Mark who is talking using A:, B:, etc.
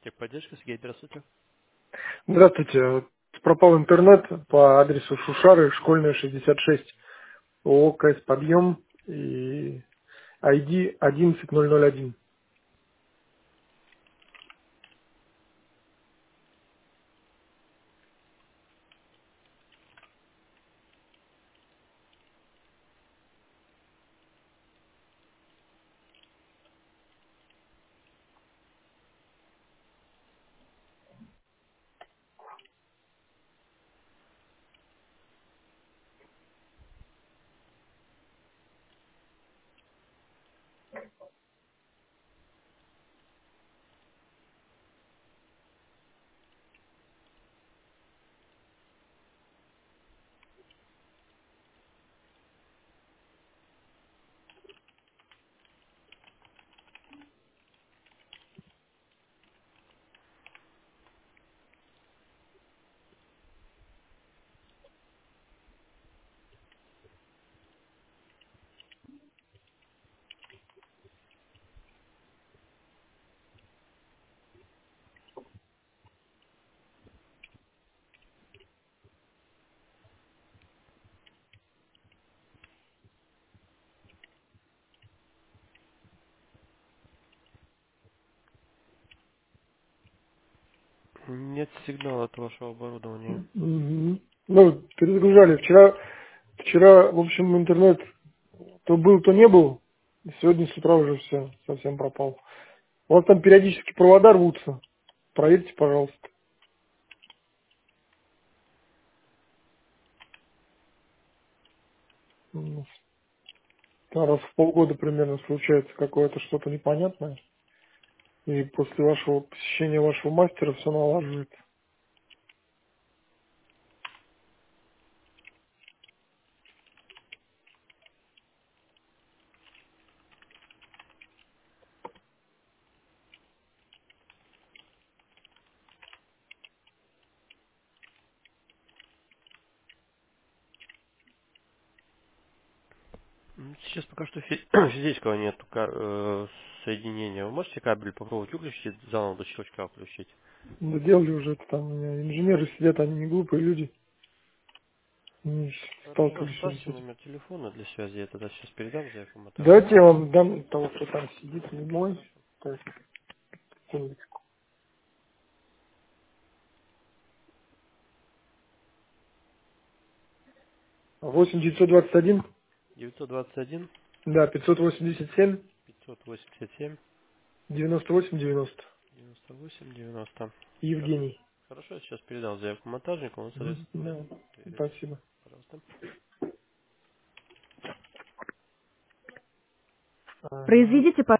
A: Техподдержка, Сергей, здравствуйте.
B: Здравствуйте. Пропал интернет по адресу Шушары, школьная 66, ООО КС «Подъем» и ID 11001.
A: Нет сигнала от вашего оборудования.
B: Мгм. Ну, перезагружали. Вчера, в общем, интернет то был, то не был. И сегодня с утра уже все совсем пропал. У вас там периодически провода рвутся. Проверьте, пожалуйста. М, Раз в полгода примерно случается какое-то что-то непонятное. И после вашего посещения вашего мастера все налаживается.
A: Сейчас пока что физического нет соединения. Вы можете кабель попробовать выключить, заново до щелчка включить?
B: Да делали уже это там, у меня инженеры сидят, они не глупые люди, они
A: Хорошо,
B: сталкивались уже с
A: оставьте
B: этим.
A: номер телефона для связи. Я тогда сейчас передам заявку монтажнику.
B: Давайте я вам дам того, кто там сидит, не мой.
A: Хорошо.
B: Так, секундочку. 8921,
A: 921
B: да, 587,
A: 587
B: 98 90.
A: 98 90.
B: Евгений.
A: Хорошо, я сейчас передал заявку монтажнику, он,
B: Мгм,
A: соответственно,
B: да,
A: проверит.
B: спасибо.
A: Пожалуйста.
B: Ага.
C: Произведите